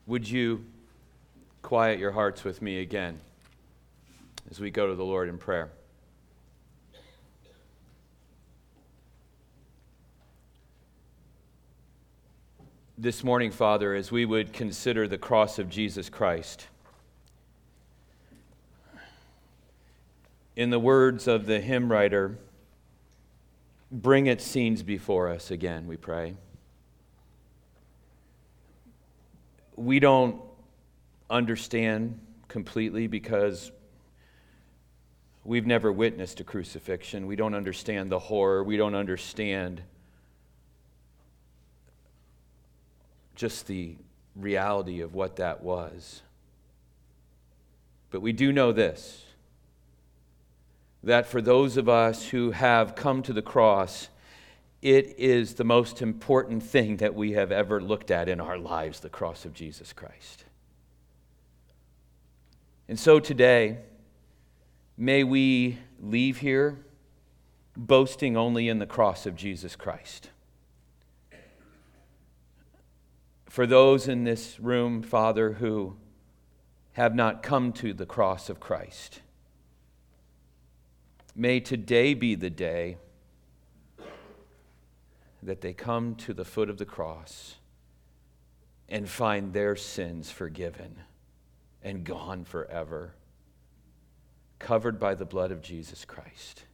Would you quiet your hearts with me again as we go to the Lord in prayer? This morning, Father, as we would consider the cross of Jesus Christ, in the words of the hymn writer, bring its scenes before us again, we pray. We don't understand completely because we've never witnessed a crucifixion. We don't understand the horror. We don't understand just the reality of what that was. But we do know this, that for those of us who have come to the cross, it is the most important thing that we have ever looked at in our lives, the cross of Jesus Christ. And so today, may we leave here boasting only in the cross of Jesus Christ. For those in this room, Father, who have not come to the cross of Christ, may today be the day that they come to the foot of the cross and find their sins forgiven and gone forever, covered by the blood of Jesus Christ.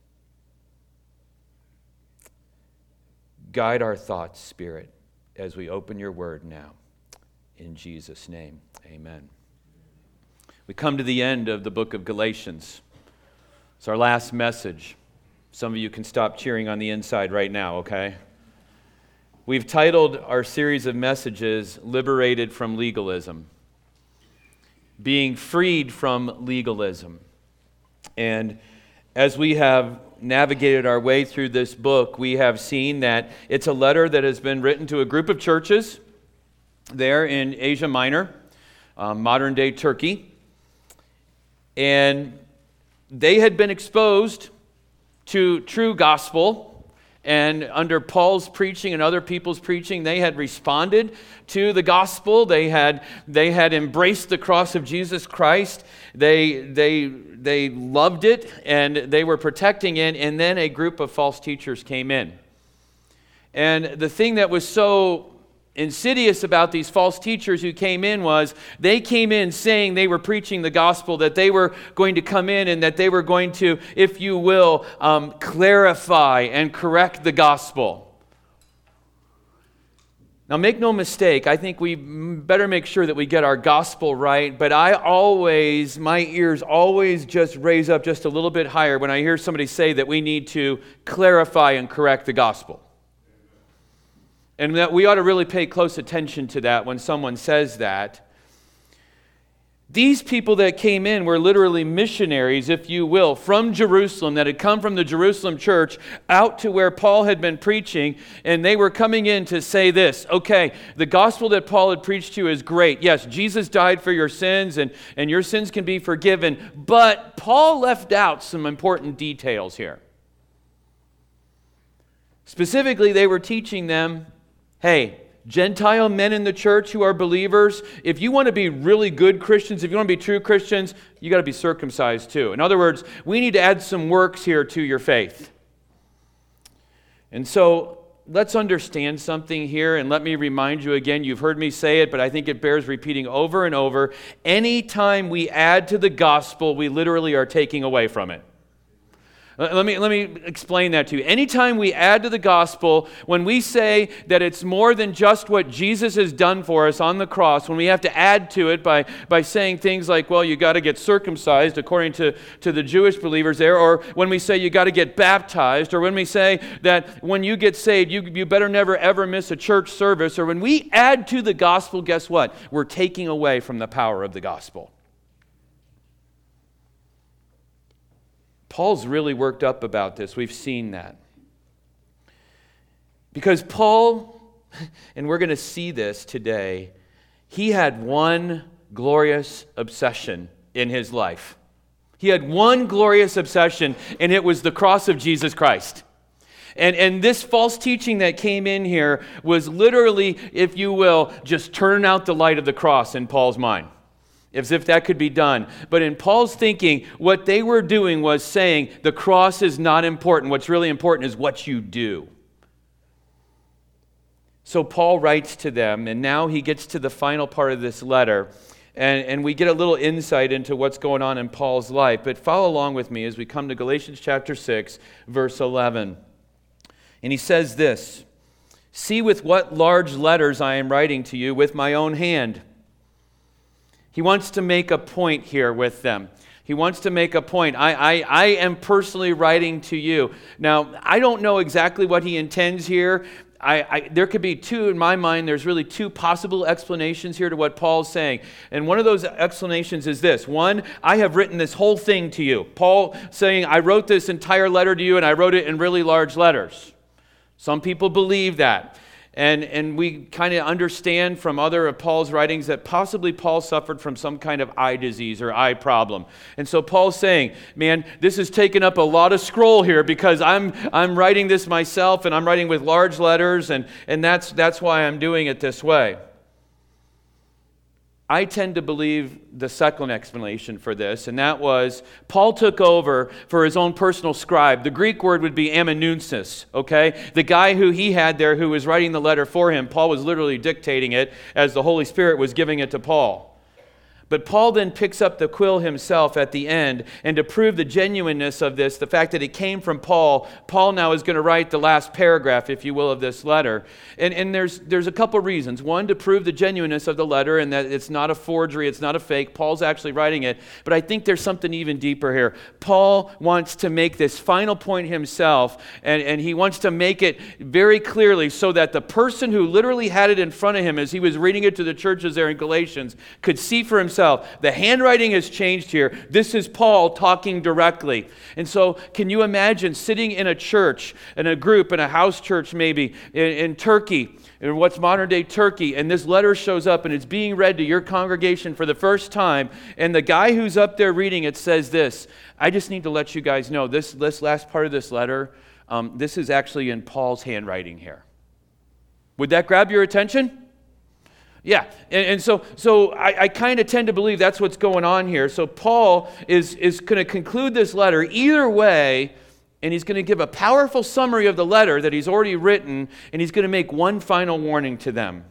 Guide our thoughts, Spirit, as we open your word now. In Jesus' name, amen. We come to the end of the book of Galatians. It's our last message. Some of you can stop cheering on the inside right now, okay? We've titled our series of messages, Liberated from Legalism. Being freed from legalism. And as we have navigated our way through this book, we have seen that it's a letter that has been written to a group of churches there in Asia Minor, modern-day Turkey. And they had been exposed to true gospel. And under Paul's preaching and other people's preaching, they had responded to the gospel. They had embraced the cross of Jesus Christ. They loved it, and they were protecting it. And then a group of false teachers came in. And the thing that was so insidious about these false teachers who came in was they came in saying they were preaching the gospel, that they were going to come in and that they were going to, if you will, clarify and correct the gospel. Now, make no mistake, I think we better make sure that we get our gospel right, but my ears always just raise up just a little bit higher when I hear somebody say that we need to clarify and correct the gospel. And that we ought to really pay close attention to that when someone says that. These people that came in were literally missionaries, if you will, from Jerusalem, that had come from the Jerusalem church out to where Paul had been preaching, and they were coming in to say this: okay, the gospel that Paul had preached to you is great. Yes, Jesus died for your sins, and your sins can be forgiven, but Paul left out some important details here. Specifically, they were teaching them, hey, Gentile men in the church who are believers, if you want to be really good Christians, if you want to be true Christians, you got to be circumcised too. In other words, we need to add some works here to your faith. And so let's understand something here, and let me remind you again, you've heard me say it, but I think it bears repeating over and over. Anytime we add to the gospel, we literally are taking away from it. Let me explain that to you. Anytime we add to the gospel, when we say that it's more than just what Jesus has done for us on the cross, when we have to add to it by saying things like, well, you got to get circumcised according to the Jewish believers there, or when we say you got to get baptized, or when we say that when you get saved, you better never ever miss a church service, or when we add to the gospel, guess what? We're taking away from the power of the gospel. Paul's really worked up about this. We've seen that. Because Paul, and we're going to see this today, he had one glorious obsession in his life. He had one glorious obsession, and it was the cross of Jesus Christ. And this false teaching that came in here was literally, if you will, just turn out the light of the cross in Paul's mind, as if that could be done. But in Paul's thinking, what they were doing was saying the cross is not important. What's really important is what you do. So Paul writes to them, and now he gets to the final part of this letter, and we get a little insight into what's going on in Paul's life. But follow along with me as we come to Galatians chapter 6, verse 11. And he says this, "See with what large letters I am writing to you with my own hand." He wants to make a point here with them. He wants to make a point. I am personally writing to you. Now, I don't know exactly what he intends here. There could be two, in my mind, there's really two possible explanations here to what Paul's saying. And one of those explanations is this. One, I have written this whole thing to you. Paul saying, I wrote this entire letter to you, and I wrote it in really large letters. Some people believe that. And we kind of understand from other of Paul's writings that possibly Paul suffered from some kind of eye disease or eye problem. And so Paul's saying, man, this has taken up a lot of scroll here because I'm writing this myself, and I'm writing with large letters, and that's why I'm doing it this way. I tend to believe the second explanation for this, and that was Paul took over for his own personal scribe. The Greek word would be amanuensis, okay? The guy who he had there who was writing the letter for him, Paul was literally dictating it as the Holy Spirit was giving it to Paul. But Paul then picks up the quill himself at the end, and to prove the genuineness of this, the fact that it came from Paul, Paul now is going to write the last paragraph, if you will, of this letter. And there's a couple reasons. One, to prove the genuineness of the letter and that it's not a forgery, it's not a fake. Paul's actually writing it. But I think there's something even deeper here. Paul wants to make this final point himself, and he wants to make it very clearly so that the person who literally had it in front of him as he was reading it to the churches there in Galatians could see for himself. The handwriting has changed here. This is Paul talking directly. And so can you imagine sitting in a church, in a group, in a house church maybe, in Turkey, in what's modern day Turkey, and this letter shows up and it's being read to your congregation for the first time, and the guy who's up there reading it says this, I just need to let you guys know, this last part of this letter, this is actually in Paul's handwriting here. Would that grab your attention? Yeah, and so I kind of tend to believe that's what's going on here. So Paul is going to conclude this letter either way, and he's going to give a powerful summary of the letter that he's already written, and he's going to make one final warning to them.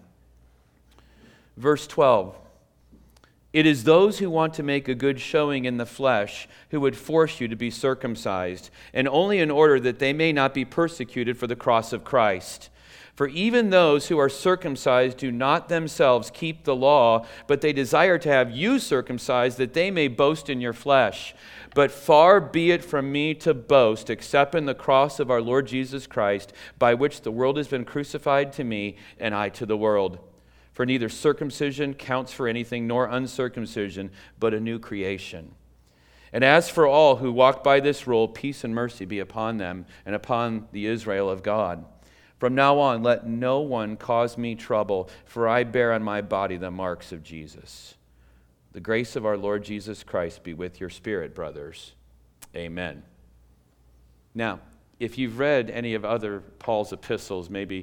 Verse 12, "It is those who want to make a good showing in the flesh who would force you to be circumcised, and only in order that they may not be persecuted for the cross of Christ. For even those who are circumcised do not themselves keep the law, but they desire to have you circumcised, that they may boast in your flesh. But far be it from me to boast, except in the cross of our Lord Jesus Christ, by which the world has been crucified to me, and I to the world. For neither circumcision counts for anything, nor uncircumcision, but a new creation. And as for all who walk by this rule, peace and mercy be upon them, and upon the Israel of God. From now on, let no one cause me trouble, for I bear on my body the marks of Jesus. The grace of our Lord Jesus Christ be with your spirit, brothers. Amen." Now, if you've read any of other Paul's epistles, maybe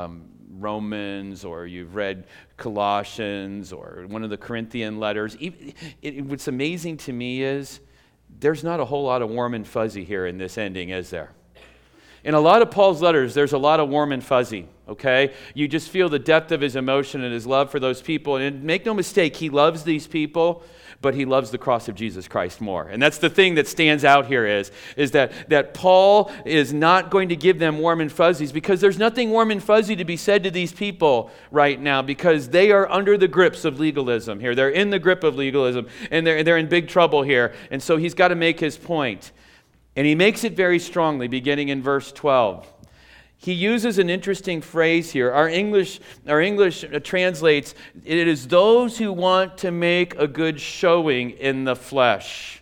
Romans, or you've read Colossians, or one of the Corinthian letters, what's amazing to me is there's not a whole lot of warm and fuzzy here in this ending, is there? In a lot of Paul's letters, there's a lot of warm and fuzzy, okay? You just feel the depth of his emotion and his love for those people. And make no mistake, he loves these people, but he loves the cross of Jesus Christ more. And that's the thing that stands out here is that Paul is not going to give them warm and fuzzies, because there's nothing warm and fuzzy to be said to these people right now, because they are under the grips of legalism here. They're in the grip of legalism, and they're in big trouble here. And so he's got to make his point. And he makes it very strongly, beginning in verse 12. He uses an interesting phrase here. Our English translates, "It is those who want to make a good showing in the flesh."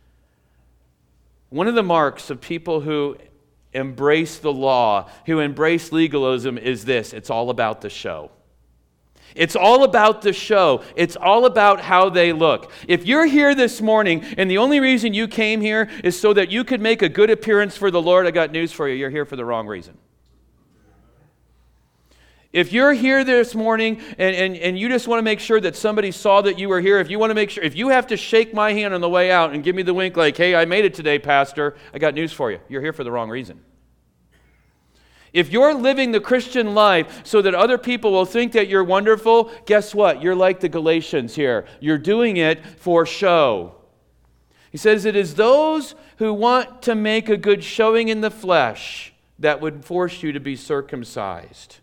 One of the marks of people who embrace the law, who embrace legalism, is this: it's all about the show. It's all about the show. It's all about how they look. If you're here this morning and the only reason you came here is so that you could make a good appearance for the Lord, I got news for you. You're here for the wrong reason. If you're here this morning and you just want to make sure that somebody saw that you were here, if you want to make sure, if you have to shake my hand on the way out and give me the wink like, hey, I made it today, Pastor, I got news for you. You're here for the wrong reason. If you're living the Christian life so that other people will think that you're wonderful, guess what? You're like the Galatians here. You're doing it for show. He says it is those who want to make a good showing in the flesh that would force you to be circumcised.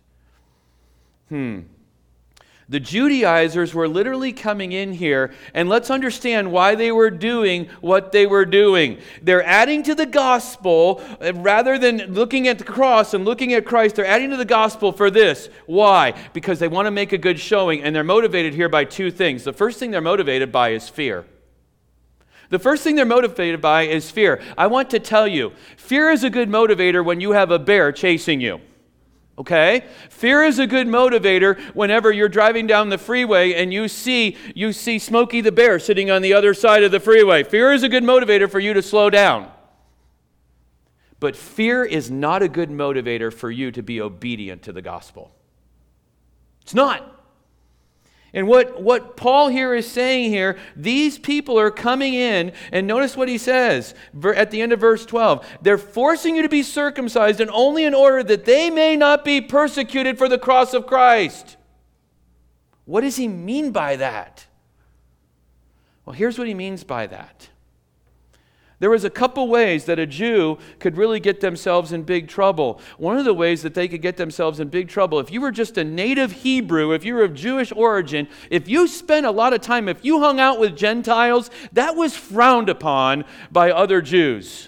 The Judaizers were literally coming in here, and let's understand why they were doing what they were doing. They're adding to the gospel, rather than looking at the cross and looking at Christ, they're adding to the gospel for this. Why? Because they want to make a good showing, and they're motivated here by two things. The first thing they're motivated by is fear. The first thing they're motivated by is fear. I want to tell you, fear is a good motivator when you have a bear chasing you. Okay? Fear is a good motivator whenever you're driving down the freeway and you see Smokey the Bear sitting on the other side of the freeway. Fear is a good motivator for you to slow down. But fear is not a good motivator for you to be obedient to the gospel. It's not. And what Paul here is saying here, these people are coming in, and notice what he says at the end of verse 12. They're forcing you to be circumcised, and only in order that they may not be persecuted for the cross of Christ. What does he mean by that? Well, here's what he means by that. There was a couple ways that a Jew could really get themselves in big trouble. One of the ways that they could get themselves in big trouble, if you were just a native Hebrew, if you were of Jewish origin, if you spent a lot of time, if you hung out with Gentiles, that was frowned upon by other Jews.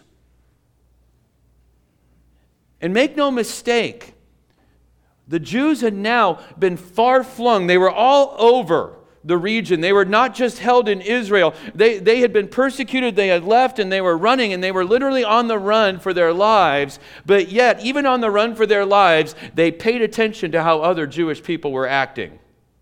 And make no mistake, the Jews had now been far flung. They were all over the region. They were not just held in Israel. They had been persecuted, they had left, and they were running, and they were literally on the run for their lives. But yet, even on the run for their lives, they paid attention to how other Jewish people were acting.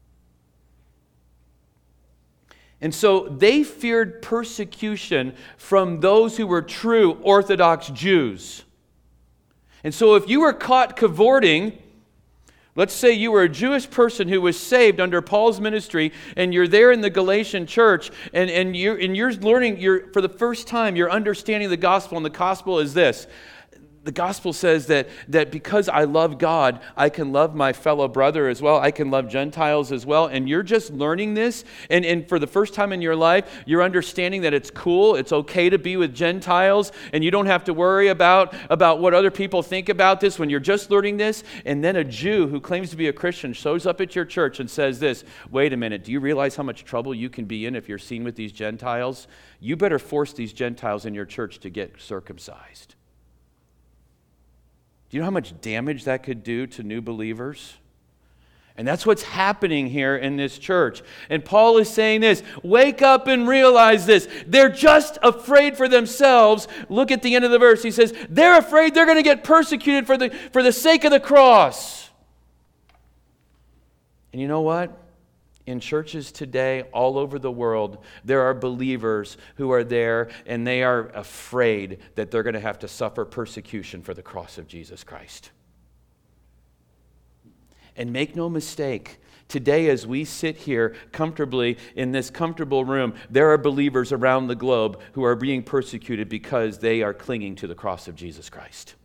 And so they feared persecution from those who were true Orthodox Jews. And so if you were caught cavorting, let's say you were a Jewish person who was saved under Paul's ministry, and you're there in the Galatian church, and you're learning, for the first time, you're understanding the gospel, and the gospel is this. The gospel says that because I love God, I can love my fellow brother as well. I can love Gentiles as well. And you're just learning this. And for the first time in your life, you're understanding that it's cool. It's okay to be with Gentiles. And you don't have to worry about what other people think about this when you're just learning this. And then a Jew who claims to be a Christian shows up at your church and says this, wait a minute, do you realize how much trouble you can be in if you're seen with these Gentiles? You better force these Gentiles in your church to get circumcised. Do you know how much damage that could do to new believers? And that's what's happening here in this church. And Paul is saying this, wake up and realize this. They're just afraid for themselves. Look at the end of the verse. He says, they're afraid they're going to get persecuted for the sake of the cross. And you know what? In churches today, all over the world, there are believers who are there and they are afraid that they're going to have to suffer persecution for the cross of Jesus Christ. And make no mistake, today as we sit here comfortably in this comfortable room, there are believers around the globe who are being persecuted because they are clinging to the cross of Jesus Christ.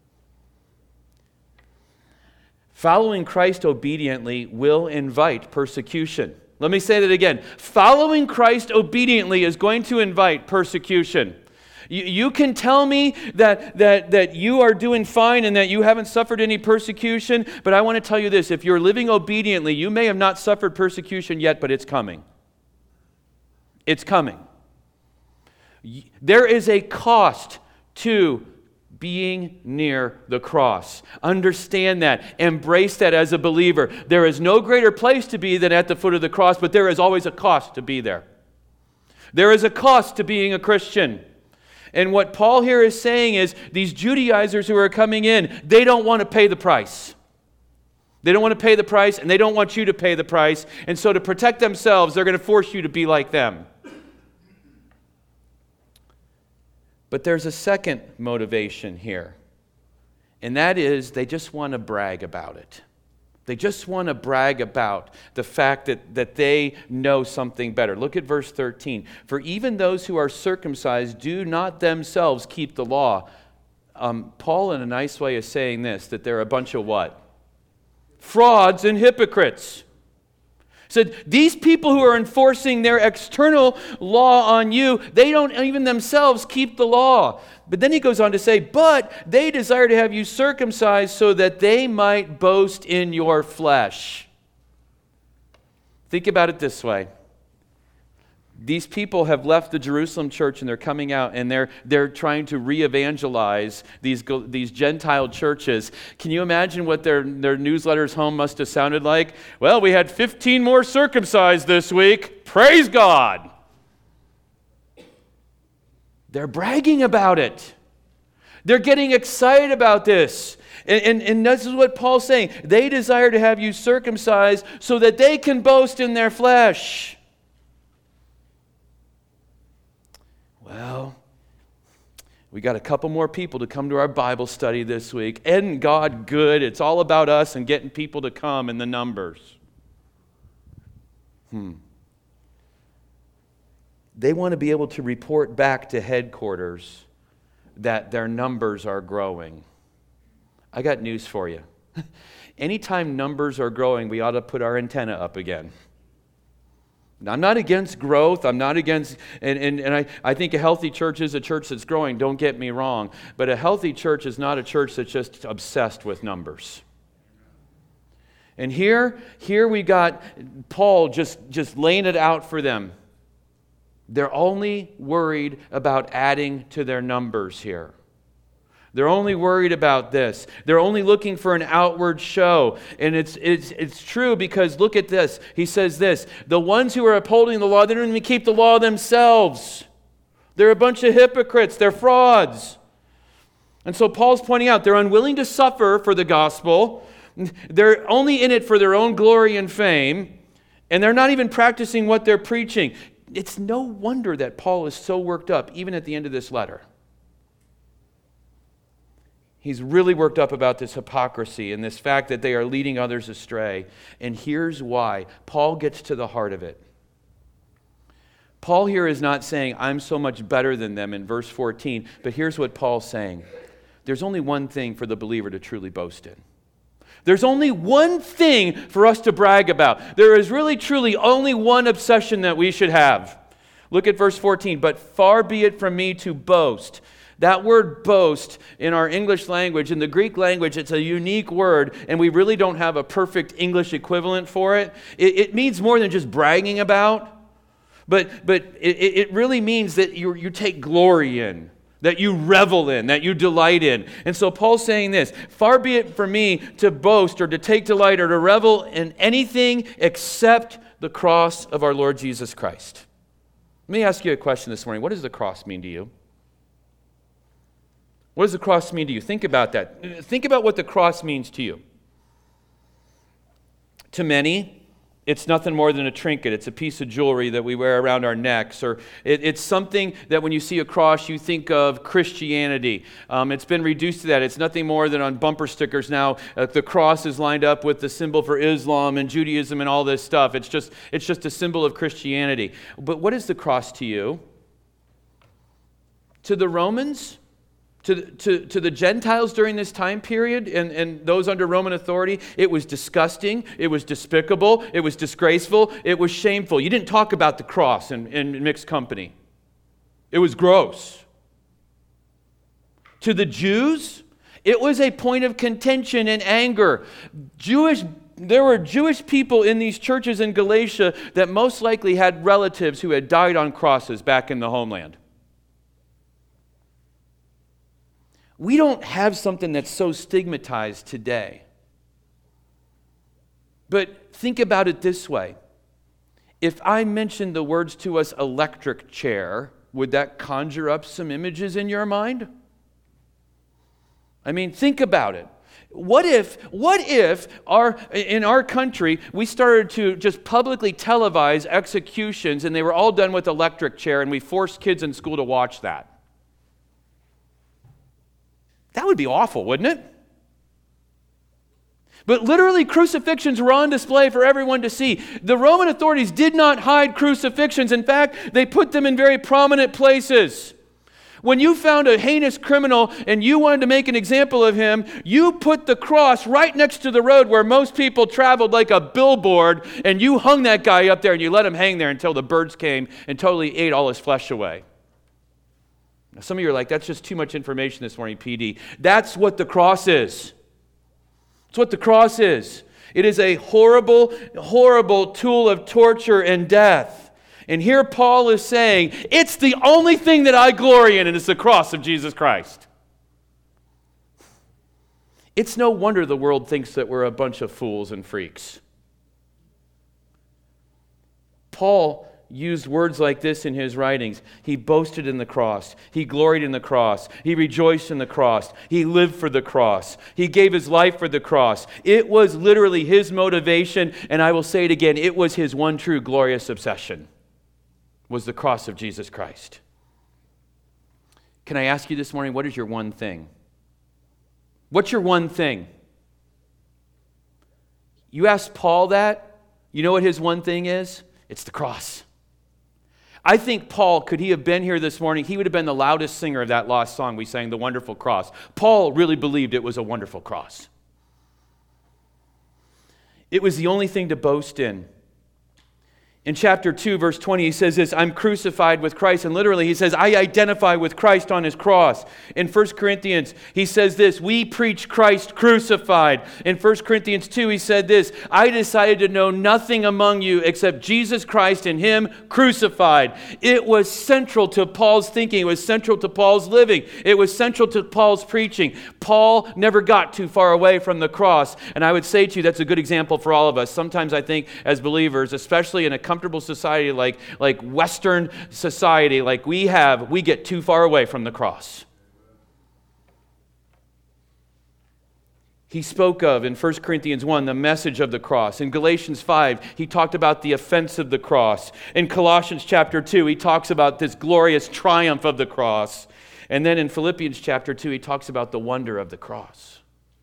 Following Christ obediently will invite persecution. Let me say that again. Following Christ obediently is going to invite persecution. You can tell me that you are doing fine and that you haven't suffered any persecution, but I want to tell you this. If you're living obediently, you may have not suffered persecution yet, but it's coming. It's coming. There is a cost to being near the cross. Understand that. Embrace that as a believer. There is no greater place to be than at the foot of the cross, but there is always a cost to be there. There is a cost to being a Christian. And what Paul here is saying is these Judaizers who are coming in, they don't want to pay the price. They don't want to pay the price, and they don't want you to pay the price. And so to protect themselves, they're going to force you to be like them. But there's a second motivation here, and that is they just want to brag about it. They just want to brag about the fact that they know something better. Look at verse 13. For even those who are circumcised do not themselves keep the law. Paul, in a nice way, is saying this, that they're a bunch of what? Frauds and hypocrites. Said, these people who are enforcing their external law on you, they don't even themselves keep the law. But then he goes on to say, but they desire to have you circumcised so that they might boast in your flesh. Think about it this way. These people have left the Jerusalem church and they're coming out and they're trying to re-evangelize these Gentile churches. Can you imagine what their newsletters home must have sounded like? Well, we had 15 more circumcised this week. Praise God. They're bragging about it. They're getting excited about this. And this is what Paul's saying. They desire to have you circumcised so that they can boast in their flesh. Well, we got a couple more people to come to our Bible study this week. Isn't God good? It's all about us and getting people to come and the numbers. They want to be able to report back to headquarters that their numbers are growing. I got news for you. Anytime numbers are growing, we ought to put our antenna up again. I'm not against growth. I'm not against, and I think a healthy church is a church that's growing. Don't get me wrong. But a healthy church is not a church that's just obsessed with numbers. And here we got Paul just laying it out for them. They're only worried about adding to their numbers here. They're only worried about this. They're only looking for an outward show. And it's true because look at this. He says this, the ones who are upholding the law, they don't even keep the law themselves. They're a bunch of hypocrites. They're frauds. And so Paul's pointing out they're unwilling to suffer for the gospel. They're only in it for their own glory and fame. And they're not even practicing what they're preaching. It's no wonder that Paul is so worked up, even at the end of this letter. He's really worked up about this hypocrisy and this fact that they are leading others astray. And here's why. Paul gets to the heart of it. Paul here is not saying, I'm so much better than them in verse 14, but here's what Paul's saying. There's only one thing for the believer to truly boast in. There's only one thing for us to brag about. There is really, truly only one obsession that we should have. Look at verse 14. But far be it from me to boast. That word boast in our English language, in the Greek language, it's a unique word, and we really don't have a perfect English equivalent for it. It means more than just bragging about, but it really means that you take glory in, that you revel in, that you delight in. And so Paul's saying this, far be it from me to boast or to take delight or to revel in anything except the cross of our Lord Jesus Christ. Let me ask you a question this morning. What does the cross mean to you? What does the cross mean to you? Think about that. Think about what the cross means to you. To many, it's nothing more than a trinket. It's a piece of jewelry that we wear around our necks. Or it's something that when you see a cross, you think of Christianity. It's been reduced to that. It's nothing more than on bumper stickers now. The cross is lined up with the symbol for Islam and Judaism and all this stuff. It's just a symbol of Christianity. But what is the cross to you? To the Romans? To the Gentiles during this time period and those under Roman authority, it was disgusting, it was despicable, it was disgraceful, it was shameful. You didn't talk about the cross in mixed company. It was gross. To the Jews, it was a point of contention and anger. There were Jewish people in these churches in Galatia that most likely had relatives who had died on crosses back in the homeland. We don't have something that's so stigmatized today. But think about it this way. If I mentioned the words to us electric chair, would that conjure up some images in your mind? I mean, think about it. What if in our country we started to just publicly televise executions and they were all done with electric chair and we forced kids in school to watch that? That would be awful, wouldn't it? But literally, crucifixions were on display for everyone to see. The Roman authorities did not hide crucifixions. In fact, they put them in very prominent places. When you found a heinous criminal and you wanted to make an example of him, you put the cross right next to the road where most people traveled like a billboard, and you hung that guy up there and you let him hang there until the birds came and totally ate all his flesh away. Now, some of you are like, that's just too much information this morning, PD. That's what the cross is. It's what the cross is. It is a horrible, horrible tool of torture and death. And here Paul is saying, it's the only thing that I glory in, and it's the cross of Jesus Christ. It's no wonder the world thinks that we're a bunch of fools and freaks. Paul used words like this in his writings. He boasted in the cross. He gloried in the cross. He rejoiced in the cross. He lived for the cross. He gave his life for the cross. It was literally his motivation, and I will say it again, it was his one true glorious obsession, was the cross of Jesus Christ. Can I ask you this morning, what is your one thing? What's your one thing? You ask Paul that, you know what his one thing is? It's the cross. I think Paul, could he have been here this morning, he would have been the loudest singer of that lost song we sang, The Wonderful Cross. Paul really believed it was a wonderful cross. It was the only thing to boast in. In chapter 2, verse 20, he says this, I'm crucified with Christ. And literally, he says, I identify with Christ on his cross. In 1 Corinthians, he says this, we preach Christ crucified. In 1 Corinthians 2, he said this, I decided to know nothing among you except Jesus Christ and him crucified. It was central to Paul's thinking. It was central to Paul's living. It was central to Paul's preaching. Paul never got too far away from the cross. And I would say to you, that's a good example for all of us. Sometimes I think as believers, especially in a comfortable society like Western society like we get too far away from the cross. He spoke of, in 1 Corinthians 1, the message of the cross. In Galatians 5, he talked about the offense of the cross. In Colossians chapter 2, he talks about this glorious triumph of the cross. And then in Philippians chapter 2, he talks about the wonder of the cross.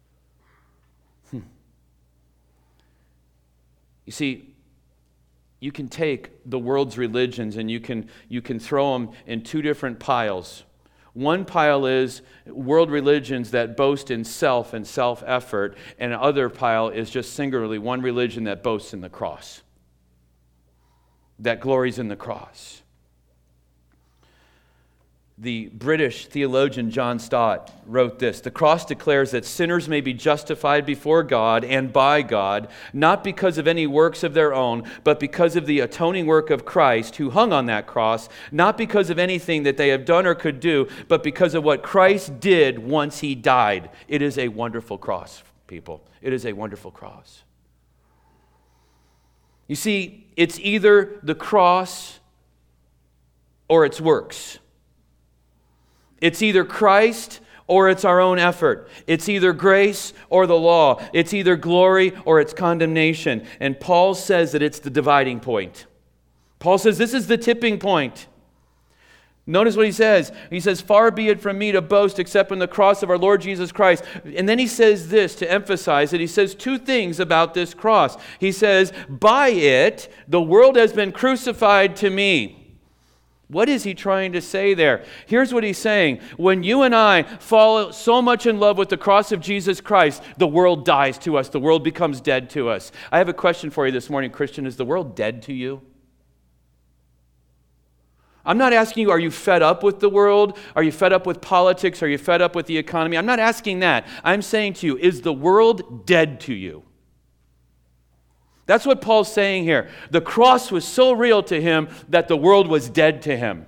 You see, you can take the world's religions and you can throw them in two different piles. One pile is world religions that boast in self and self-effort, and another pile is just singularly one religion that boasts in the cross, that glories in the cross. The British theologian John Stott wrote this, the cross declares that sinners may be justified before God and by God, not because of any works of their own, but because of the atoning work of Christ who hung on that cross, not because of anything that they have done or could do, but because of what Christ did once he died. It is a wonderful cross, people. It is a wonderful cross. You see, it's either the cross or it's works. It's either Christ or it's our own effort. It's either grace or the law. It's either glory or it's condemnation. And Paul says that it's the dividing point. Paul says this is the tipping point. Notice what he says. He says, far be it from me to boast except in the cross of our Lord Jesus Christ. And then he says this to emphasize it. He says two things about this cross. He says, by it, the world has been crucified to me. What is he trying to say there? Here's what he's saying. When you and I fall so much in love with the cross of Jesus Christ, the world dies to us. The world becomes dead to us. I have a question for you this morning, Christian. Is the world dead to you? I'm not asking you, are you fed up with the world? Are you fed up with politics? Are you fed up with the economy? I'm not asking that. I'm saying to you, is the world dead to you? That's what Paul's saying here. The cross was so real to him that the world was dead to him.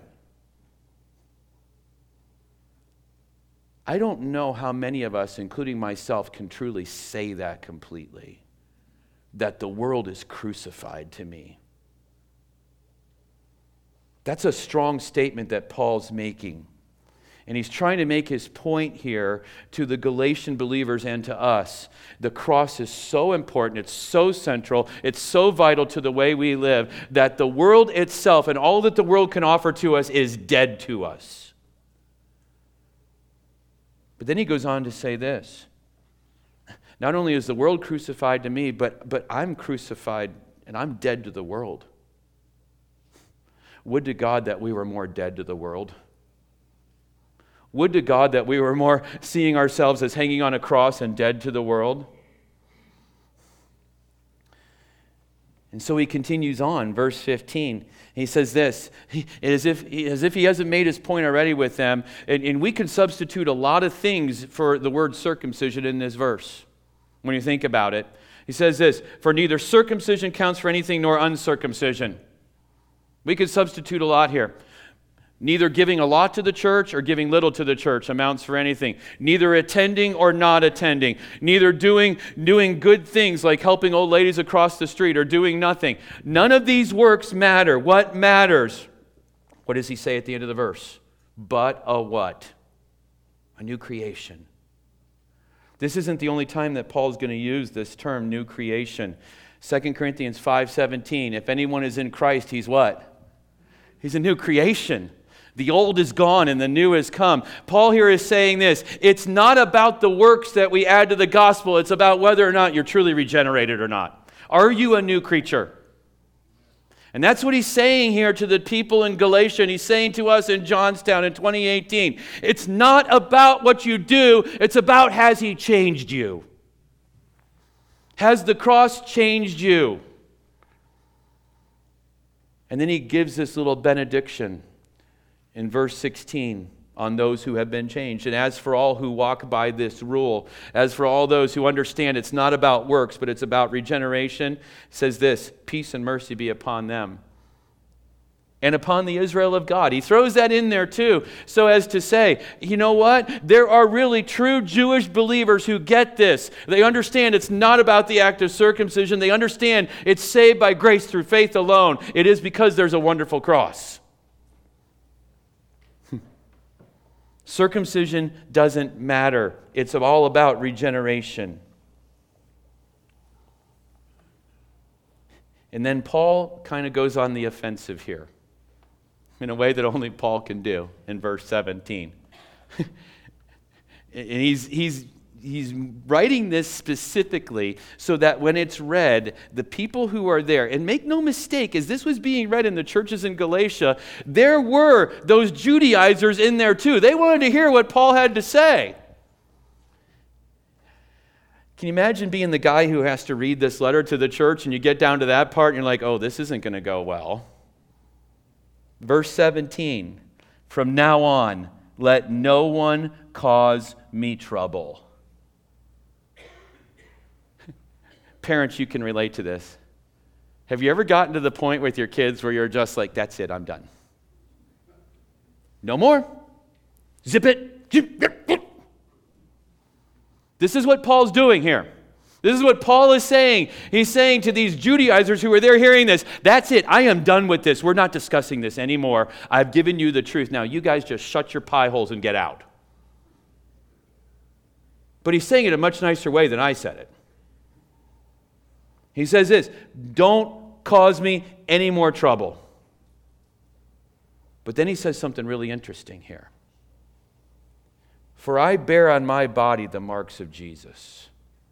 I don't know how many of us, including myself, can truly say that completely, that the world is crucified to me. That's a strong statement that Paul's making. And he's trying to make his point here to the Galatian believers and to us. The cross is so important, it's so central, it's so vital to the way we live, that the world itself and all that the world can offer to us is dead to us. But then he goes on to say this. Not only is the world crucified to me, but I'm crucified and I'm dead to the world. Would to God that we were more dead to the world. Would to God that we were more seeing ourselves as hanging on a cross and dead to the world. And so he continues on, verse 15. He says this, as if he hasn't made his point already with them. And we can substitute a lot of things for the word circumcision in this verse, when you think about it. He says this, for neither circumcision counts for anything nor uncircumcision. We could substitute a lot here. Neither giving a lot to the church or giving little to the church amounts for anything. Neither attending or not attending. Neither doing good things like helping old ladies across the street or doing nothing. None of these works matter. What matters? What does he say at the end of the verse? But a what? A new creation. This isn't the only time that Paul's going to use this term, new creation. 2 Corinthians 5:17, if anyone is in Christ, he's what? He's a new creation. The old is gone and the new has come. Paul here is saying this. It's not about the works that we add to the gospel. It's about whether or not you're truly regenerated or not. Are you a new creature? And that's what he's saying here to the people in Galatia. And he's saying to us in Johnstown in 2018. It's not about what you do. It's about, has he changed you? Has the cross changed you? And then he gives this little benediction in verse 16 on those who have been changed. And as for all who walk by this rule, as for all those who understand it's not about works, but it's about regeneration, says this, peace and mercy be upon them and upon the Israel of God. He throws that in there too, so as to say, you know what? There are really true Jewish believers who get this. They understand it's not about the act of circumcision. They understand it's saved by grace through faith alone. It is because there's a wonderful cross. Circumcision doesn't matter. It's all about regeneration. And then Paul kind of goes on the offensive here in a way that only Paul can do in verse 17. And he's writing this specifically so that when it's read, the people who are there, and make no mistake, as this was being read in the churches in Galatia, there were those Judaizers in there too. They wanted to hear what Paul had to say. Can you imagine being the guy who has to read this letter to the church and you get down to that part and you're like, oh, this isn't going to go well. Verse 17, from now on, let no one cause me trouble. Parents, you can relate to this. Have you ever gotten to the point with your kids where you're just like, that's it, I'm done. No more. Zip it. This is what Paul's doing here. This is what Paul is saying. He's saying to these Judaizers who are there hearing this, that's it, I am done with this. We're not discussing this anymore. I've given you the truth. Now you guys just shut your pie holes and get out. But he's saying it in a much nicer way than I said it. He says this, don't cause me any more trouble. But then he says something really interesting here. For I bear on my body the marks of Jesus.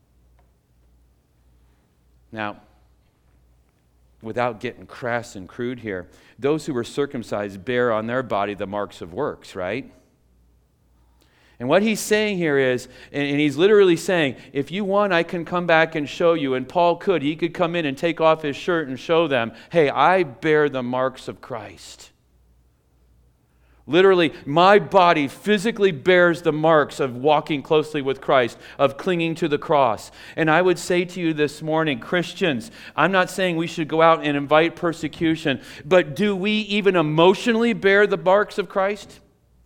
Now, without getting crass and crude here, those who are circumcised bear on their body the marks of works, right? And what he's saying here is, and he's literally saying, if you want, I can come back and show you. And Paul could. He could come in and take off his shirt and show them, hey, I bear the marks of Christ. Literally, my body physically bears the marks of walking closely with Christ, of clinging to the cross. And I would say to you this morning, Christians, I'm not saying we should go out and invite persecution, but do we even emotionally bear the marks of Christ?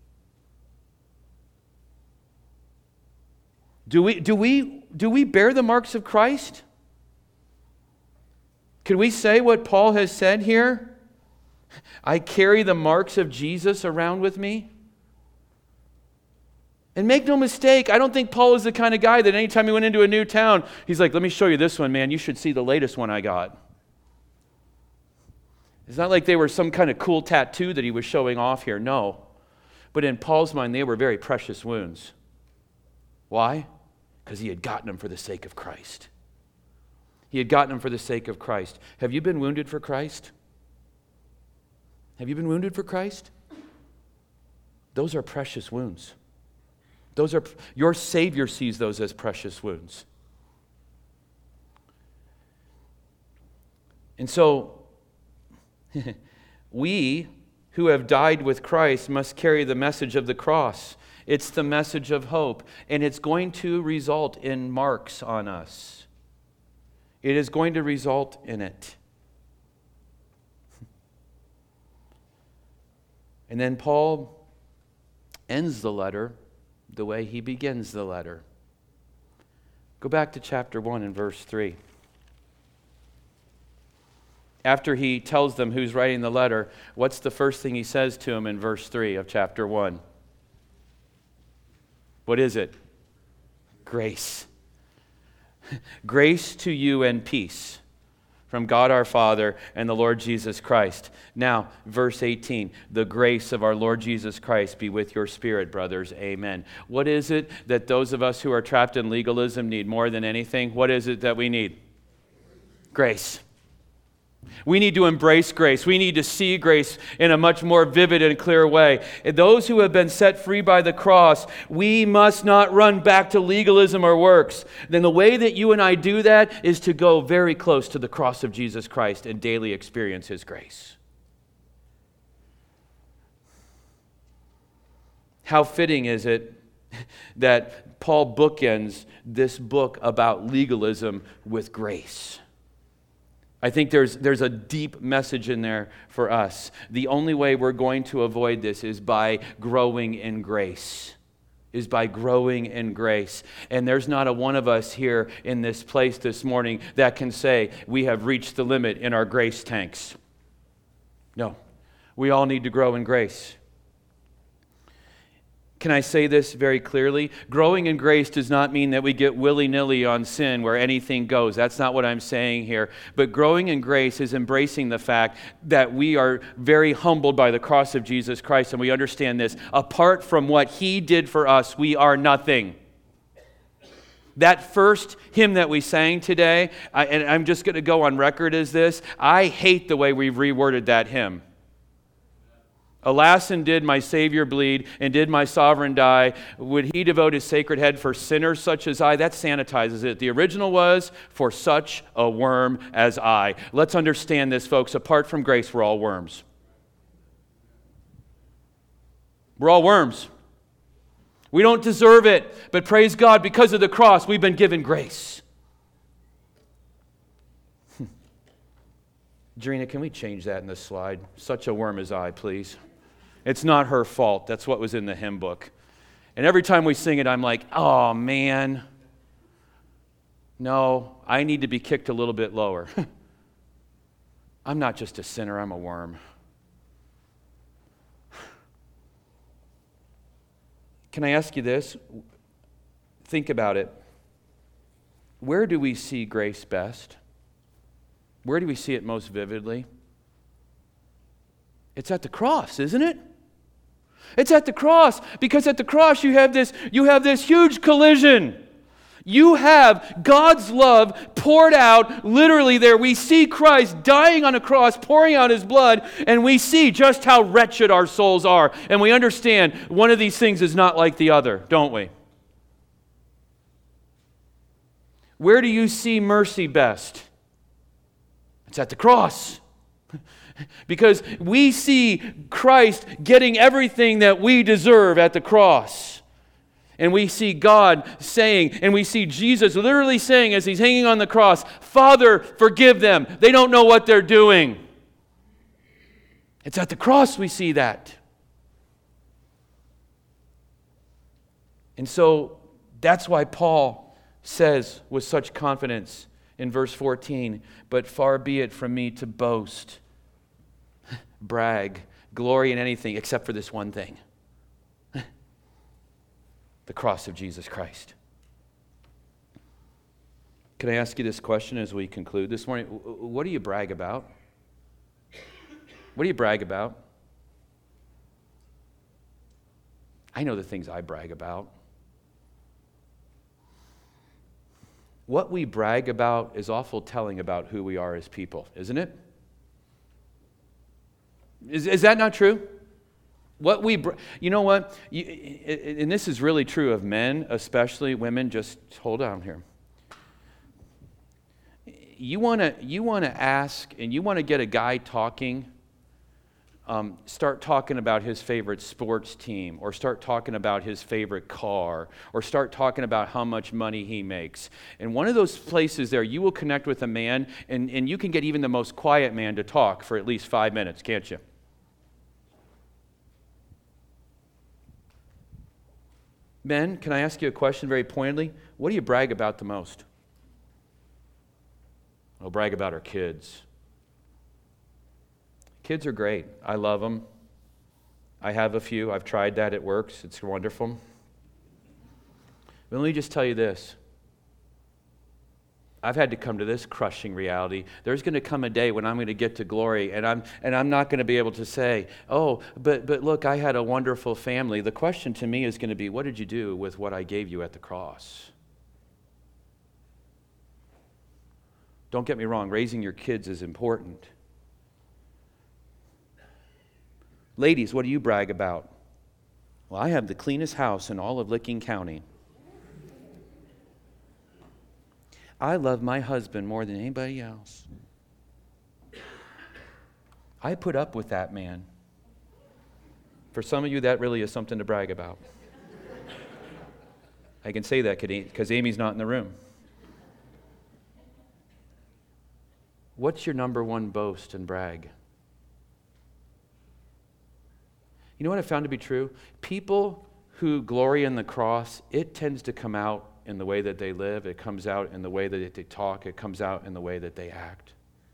Do we bear the marks of Christ? Can we say what Paul has said here? I carry the marks of Jesus around with me. And make no mistake, I don't think Paul was the kind of guy that anytime he went into a new town, he's like, let me show you this one, man. You should see the latest one I got. It's not like they were some kind of cool tattoo that he was showing off here. No. But in Paul's mind, they were very precious wounds. Why? Because he had gotten them for the sake of Christ. He had gotten them for the sake of Christ. Have you been wounded for Christ? Have you been wounded for Christ? Those are precious wounds. Your Savior sees those as precious wounds. And so, we who have died with Christ must carry the message of the cross. It's the message of hope, and it's going to result in marks on us. It is going to result in it. And then Paul ends the letter the way he begins the letter. Go back to chapter 1 and verse 3. After he tells them who's writing the letter, what's the first thing he says to them in verse 3 of chapter 1? What is it? Grace. Grace to you and peace from God our Father and the Lord Jesus Christ. Now, verse 18, the grace of our Lord Jesus Christ be with your spirit, brothers. Amen. What is it that those of us who are trapped in legalism need more than anything? What is it that we need? Grace. We need to embrace grace. We need to see grace in a much more vivid and clear way. And those who have been set free by the cross, we must not run back to legalism or works. Then the way that you and I do that is to go very close to the cross of Jesus Christ and daily experience His grace. How fitting is it that Paul bookends this book about legalism with grace? I think there's a deep message in there for us. The only way we're going to avoid this is by growing in grace. And there's not a one of us here in this place this morning that can say we have reached the limit in our grace tanks. No. We all need to grow in grace. Can I say this very clearly? Growing in grace does not mean that we get willy-nilly on sin where anything goes. That's not what I'm saying here. But growing in grace is embracing the fact that we are very humbled by the cross of Jesus Christ, and we understand this. Apart from what He did for us, we are nothing. That first hymn that we sang today, and I'm just going to go on record as this, I hate the way we've reworded that hymn. Alas, and did my Savior bleed, and did my sovereign die? Would He devote His sacred head for sinners such as I? That sanitizes it. The original was, for such a worm as I. Let's understand this, folks. Apart from grace, we're all worms. We're all worms. We don't deserve it, but praise God, because of the cross, we've been given grace. Jarena, can we change that in this slide? Such a worm as I, please. It's not her fault. That's what was in the hymn book. And every time we sing it, I'm like, oh, man. No, I need to be kicked a little bit lower. I'm not just a sinner, I'm a worm. Can I ask you this? Think about it. Where do we see grace best? Where do we see it most vividly? It's at the cross, isn't it? It's at the cross, because at the cross you have this huge collision. You have God's love poured out literally there. We see Christ dying on a cross, pouring out His blood, and we see just how wretched our souls are. And we understand one of these things is not like the other, don't we? Where do you see mercy best? It's at the cross. Because we see Christ getting everything that we deserve at the cross. And we see God saying, and we see Jesus literally saying as He's hanging on the cross, Father, forgive them. They don't know what they're doing. It's at the cross we see that. And so that's why Paul says with such confidence in verse 14, but far be it from me to boast, brag, glory in anything except for this one thing. The cross of Jesus Christ. Can I ask you this question as we conclude this morning? What do you brag about? What do you brag about? I know the things I brag about. What we brag about is awful telling about who we are as people, isn't it? Is that not true? You know what? And this is really true of men, especially women. Just hold on here. You want to ask, and you want to get a guy talking. Start talking about his favorite sports team, or start talking about his favorite car, or start talking about how much money he makes. And one of those places there, you will connect with a man, and you can get even the most quiet man to talk for at least 5 minutes, can't you? Men, can I ask you a question very pointedly? What do you brag about the most? We'll brag about our kids. Kids are great. I love them. I have a few. I've tried that. It works. It's wonderful. But let me just tell you this. I've had to come to this crushing reality. There's going to come a day when I'm going to get to glory, and I'm not going to be able to say, oh, but look, I had a wonderful family. The question to me is going to be, what did you do with what I gave you at the cross? Don't get me wrong, raising your kids is important. Ladies, what do you brag about? Well, I have the cleanest house in all of Licking County. I love my husband more than anybody else. I put up with that man. For some of you, that really is something to brag about. I can say that because Amy's not in the room. What's your number one boast and brag? You know what I found to be true? People who glory in the cross, it tends to come out in the way that they live. It comes out in the way that they talk. It comes out in the way that they act.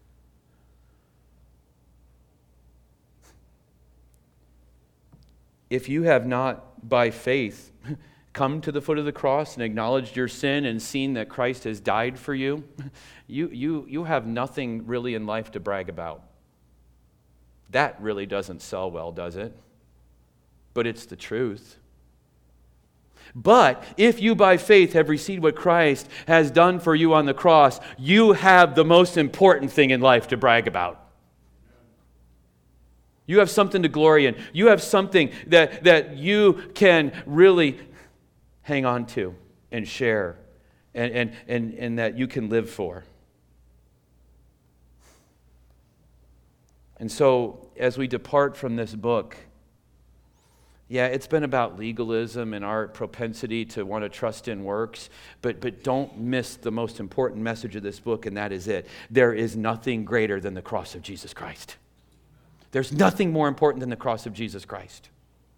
If you have not, by faith, come to the foot of the cross and acknowledged your sin and seen that Christ has died for you, you have nothing really in life to brag about. That really doesn't sell well, does it? But it's the truth. But if you by faith have received what Christ has done for you on the cross, you have the most important thing in life to brag about. You have something to glory in. You have something that you can really hang on to and share and that you can live for. And so as we depart from this book, yeah, it's been about legalism and our propensity to want to trust in works, but don't miss the most important message of this book, and that is it. There is nothing greater than the cross of Jesus Christ. There's nothing more important than the cross of Jesus Christ.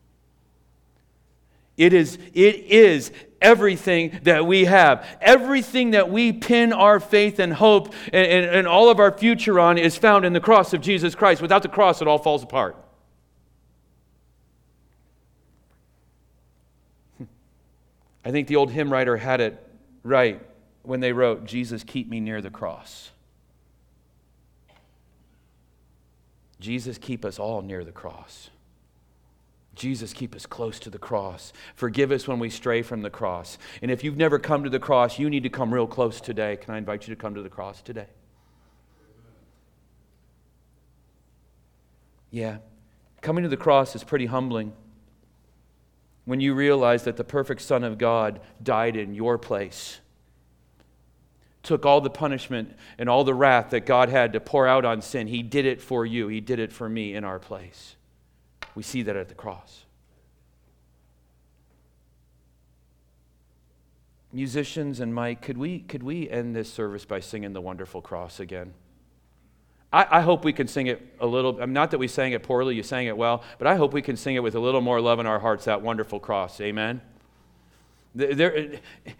It is everything that we have. Everything that we pin our faith and hope and all of our future on is found in the cross of Jesus Christ. Without the cross, it all falls apart. I think the old hymn writer had it right when they wrote, "Jesus, keep me near the cross." Jesus, keep us all near the cross. Jesus, keep us close to the cross. Forgive us when we stray from the cross. And if you've never come to the cross, you need to come real close today. Can I invite you to come to the cross today? Yeah. Coming to the cross is pretty humbling. When you realize that the perfect Son of God died in your place, took all the punishment and all the wrath that God had to pour out on sin. He did it for you. He did it for me in our place. We see that at the cross. Musicians and Mike, could we end this service by singing The Wonderful Cross again? I hope we can sing it a little, not that we sang it poorly, you sang it well, but I hope we can sing it with a little more love in our hearts, that wonderful cross. Amen?